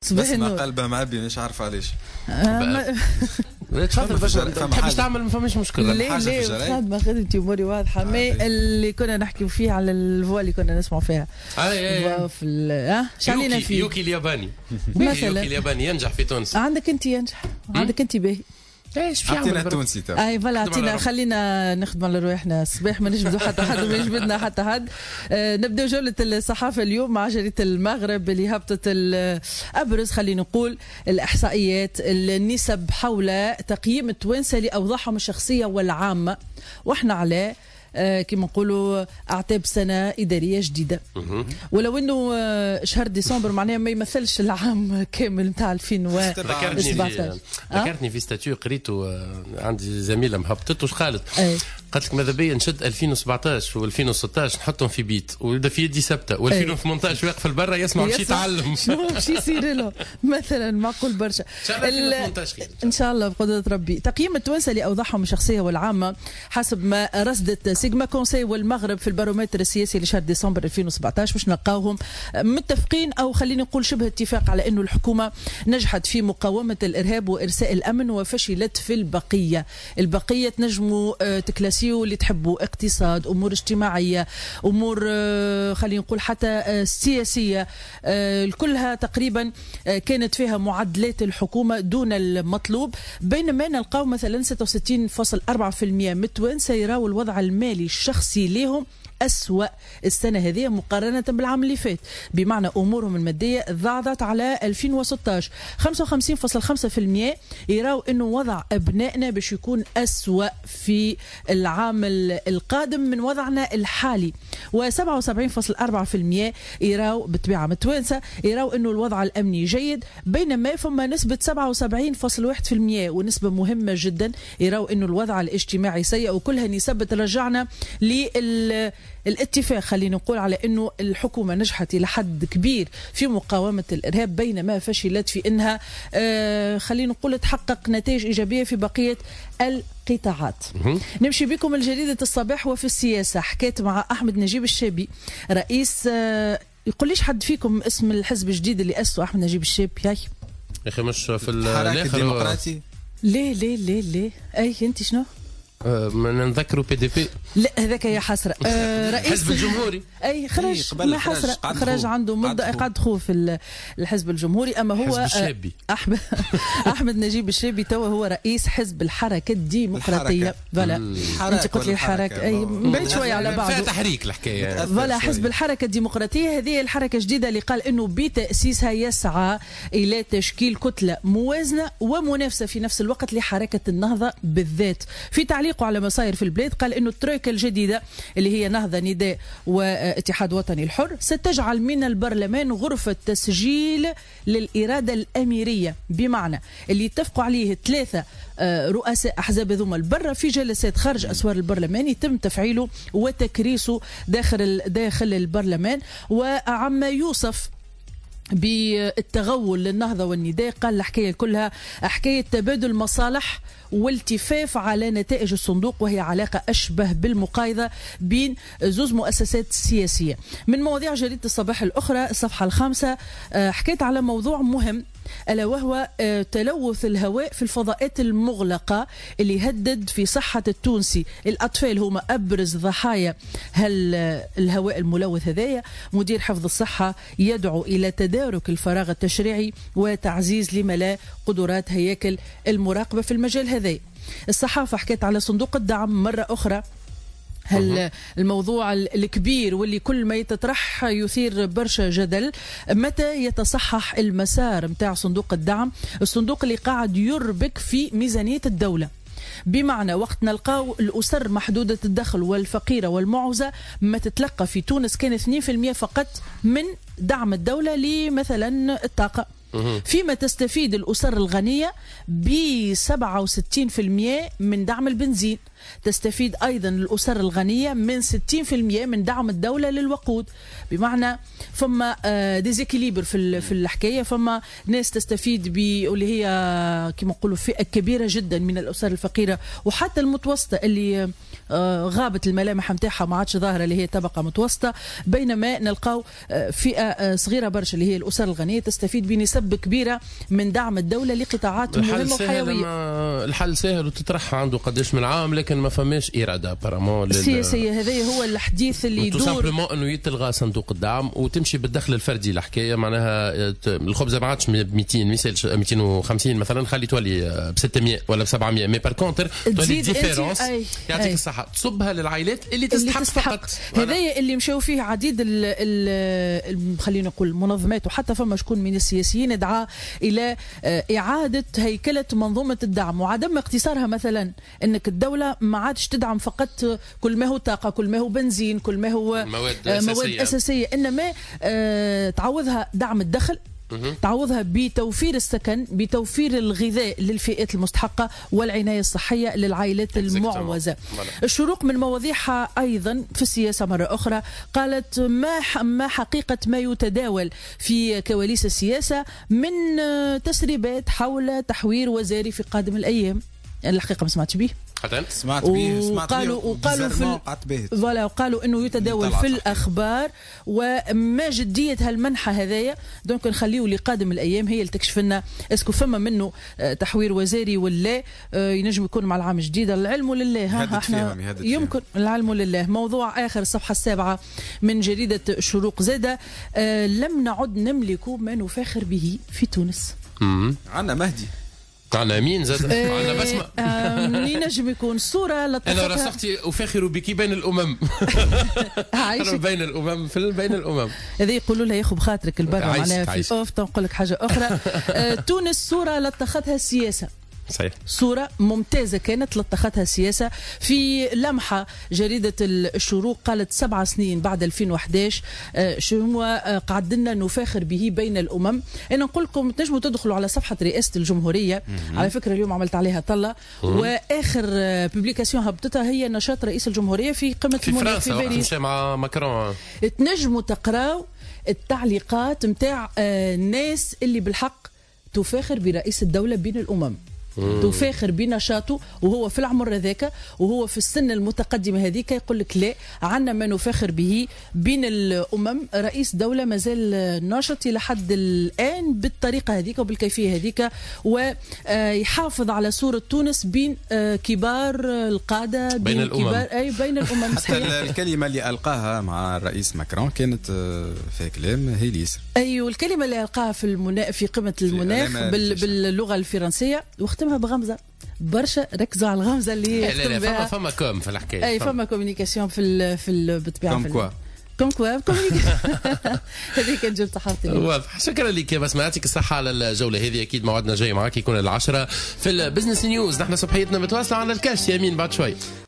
صباح النور. بس قلبها معبي مش عارف علاش. تفضل باش تحبش تعمل ما فماش مشكله. لا خدمتي اموري واضحه. مي اللي كنا نحكيو فيه على الفوا اللي كنا نسمعوا فيها في شعلينا فيه يوكي الياباني. مثلا يوكي الياباني ينجح في تونس. عندك انت ينجح، عندك انت باهي. ايش في عطينا التونسي تو. اي فوالا عطينا، خلينا نخدم على رواحنا الصباح، ما نجبدوا حتى حد وما يجبدنا حتى حد. نبداو جولة الصحافة اليوم مع جريدة المغرب اللي هبطت أبرز خلينا نقول الإحصائيات النسب حول تقييم التوانسة لأوضاعهم الشخصية والعامة، واحنا على كما نقولوا اعتاب سنه اداريه جديده. ولو انه شهر ديسمبر معناها ما يمثلش العام كامل نتاع 2017. ذكرتني في ستاتيو قريته عندي زميله مهبطته وش قالت؟ قالت لك ماذا بيا نشد 2017 و2016 نحطهم في بيت ويبدا في يدي ثابته، و2018 واقف البرا يسمع باش يتعلم شنو باش يصير له مثلا. معقول برشا ان شاء الله بقدره ربي. تقييم التوانسه لاوضاعهم الشخصيه والعامه حسب ما رصدت سيجما كونسي والمغرب في البارومتر السياسي لشهر ديسمبر 2017 باش نلقاوهم متفقين او خلينا نقول شبه اتفاق على انه الحكومه نجحت في مقاومه الارهاب وارساء الامن وفشلت في البقيه تنجموا تكلاسيو اللي تحبوا اقتصاد، امور اجتماعيه، امور خلينا نقول حتى سياسيه، كلها تقريبا كانت فيها معدلات الحكومه دون المطلوب. بينما نلقاو مثلا 66.4% من التوانسه يراو الوضع المالي الشخصي لهم أسوأ السنة هذه مقارنة بالعام اللي فات، بمعنى أمورهم المادية ضاعت على 2016. 55.5% يراو أنه وضع أبنائنا باش يكون أسوأ في العام القادم من وضعنا الحالي، و77.4% يراو بالطبيعة متوانسة يراو أنه الوضع الأمني جيد، بينما فما نسبة 77.1% ونسبة مهمة جدا يراو أنه الوضع الاجتماعي سيء. وكلها نسبة ترجعنا الاتفاق خلينا نقول على انه الحكومه نجحت الى حد كبير في مقاومه الارهاب، بينما فشلت في انها خلينا نقول تحقق نتائج ايجابيه في بقيه القطاعات. نمشي بكم الجريده الصباح وفي السياسه. حكيت مع احمد نجيب الشابي رئيس يقول ليش حد فيكم اسم الحزب الجديد اللي اسسه احمد نجيب الشابي؟ يا اخي مش في الحراك الديمقراطي. ليه اي انت شنو من نذكروا بي دي بي. لا هذاك يا حسره. رئيس الحزب الجمهوري اي خرج ما حسره خرج عنده مده قعد خوف في الحزب الجمهوري. اما هو احمد نجيب الشابي توا هو رئيس حزب الحركه الديمقراطيه. فوالا انت قلت لي الحركه اي بعيد شويه على بعض فيها تحريك الحكايه. فوالا حزب الحركه الديمقراطيه هذه الحركه الجديده اللي قال انه بتاسيسها يسعى الى تشكيل كتله موازنه ومنافسه في نفس الوقت لحركه النهضه بالذات. في تعليقه على ما صاير في البلاد قال انه الترويكا الجديده اللي هي نهضه نداء واتحاد وطني الحر ستجعل من البرلمان غرفه تسجيل للاراده الاميريه، بمعنى اللي يتفقوا عليه 3 رؤساء احزاب ذوما البرة في جلسات خارج اسوار البرلمان يتم تفعيله وتكريسه داخل البرلمان. وعما يوصف بالتغول للنهضة والنداء قال الحكاية كلها حكاية تبادل مصالح والتفاف على نتائج الصندوق، وهي علاقة أشبه بالمقايضة بين زوز مؤسسات سياسية. من مواضيع جريدة الصباح الأخرى الصفحة 5 حكيت على موضوع مهم ألا وهو تلوث الهواء في الفضاءات المغلقة اللي يهدد في صحة التونسي. الأطفال هم أبرز ضحايا الهواء الملوث هذايا. مدير حفظ الصحة يدعو إلى تدارك الفراغ التشريعي وتعزيز لما لا قدرات هياكل المراقبة في المجال هذا. الصحافة حكيت على صندوق الدعم مرة أخرى، الموضوع الكبير واللي كل ما يتطرح يثير برشا جدل. متى يتصحح المسار متاع صندوق الدعم؟ الصندوق اللي قاعد يربك في ميزانية الدولة، بمعنى وقت نلقاو الأسر محدودة الدخل والفقيرة والمعوزة ما تتلقى في تونس كان 2% فقط من دعم الدولة لمثلا الطاقة، فيما تستفيد الأسر الغنية ب 67% من دعم البنزين. تستفيد أيضا الأسر الغنية من 60% من دعم الدولة للوقود، بمعنى فما ديزيكيليبر في الحكاية. فما ناس تستفيد واللي هي كما نقولوا فئة كبيرة جدا من الأسر الفقيرة وحتى المتوسطة اللي غابت الملامح متاعها ما عادش ظاهرة اللي هي طبقة متوسطة، بينما نلقاو فئة صغيرة برشا اللي هي الأسر الغنية تستفيد بنسب نسب كبيرة من دعم الدولة لقطاعات مهمة وحيوية. الحل سهل وتطرح عنده قداش من عام، لكن ما فماش إرادة بارامون سياسية. هذا هو الحديث اللي يدور. سامبلومون انه يتلغى صندوق الدعم وتمشي بالدخل الفردي. الحكايه معناها الخبزه ما عادش ب 200 مثال 250 مثلا، خلي تولي ب 600 ولا ب 700، مي بار كونتر تولي ديفيرونس يعطيك الصحه تصبها للعائلات اللي تستحق فقط. هذايا اللي مشاو فيه عديد خلينا نقول منظمات، وحتى فما شكون من السياسيين دعا الى اعاده هيكله منظومه الدعم وعدم اقتصارها، مثلا انك الدوله ما عادش تدعم فقط كل ما هو طاقه، كل ما هو بنزين، كل ما هو مواد أساسية، إنما تعوضها دعم الدخل، تعوضها بتوفير السكن، بتوفير الغذاء للفئات المستحقة والعناية الصحية للعائلات المعوزة. الشروق من مواضيعها أيضا في السياسة مرة أخرى قالت ما حقيقة ما يتداول في كواليس السياسة من تسريبات حول تحوير وزاري في قادم الأيام. الحقيقة ما سمعتش به. سمعت به وقالوا انه يتداول في الاخبار، وما جديه هالمنحه هذايا. دونك نخليه لقادم الايام هي اللي تكشف لنا اسكو فما منه تحوير وزاري ولا ينجم يكون مع العام الجديد. العلم لله، احنا يمكن العلم لله. موضوع اخر الصفحه 7 من جريده الشروق زاده، لم نعد نملك ما نفاخر به في تونس. عندنا مهدي، عنا مين زاد؟ عنا بسمة. ينجم يكون صورة أنا رسختي أفاخر بك بين الأمم. بين الأمم بين الأمم. هذا يقولوا لها ياخذ بخاطرك البرة معناها في الأوف. تنقول لك حاجة أخرى. تونس صورة لطختها السياسة. صحيح. صورة ممتازة كانت لطختها السياسة. في لمحة جريدة الشروق قالت 7 سنين بعد 2011 شنو قعد لنا نفاخر به بين الأمم. أنا نقول لكم تنجموا تدخلوا على صفحة رئاسة الجمهورية. على فكرة اليوم عملت عليها طلة، وآخر بوبليكاسيون هبطتها هي نشاط رئيس الجمهورية في قمة المناخ في باريس مع ماكرون. تنجموا تقراوا التعليقات متاع الناس اللي بالحق تفاخر برئيس الدولة بين الأمم، تفاخر بنشاطه وهو في العمر ذاك وهو في السن المتقدمة هذيك. يقول لك لا، عنا ما نفاخر به بين الأمم. رئيس دولة مازال ناشط إلى حد الآن بالطريقة هذيك وبالكيفية هذيك، ويحافظ على صورة تونس بين كبار القادة، بين الأمم. بين الأمم. حتى الكلمة اللي ألقاها مع الرئيس ماكرون كانت فيها كلام هيليس. أيوة، الكلمة اللي ألقاها في قمة المناخ باللغة الفرنسية واختمها بغمزة. برشا ركزوا على الغمزة اللي لا لا فما كوم في الحكاية. أي فما كوميونيكاسيون في بالطبيعة. كوم كوا هذيك جبت حاطي واضح. شكرا لك يا بسمة، يعطيك الصحة على الجولة هذه. أكيد موعدنا جاي معك يكون 10 في البزنس نيوز. نحن صبحيتنا متواصلة على الكاش يمين بعد شوي.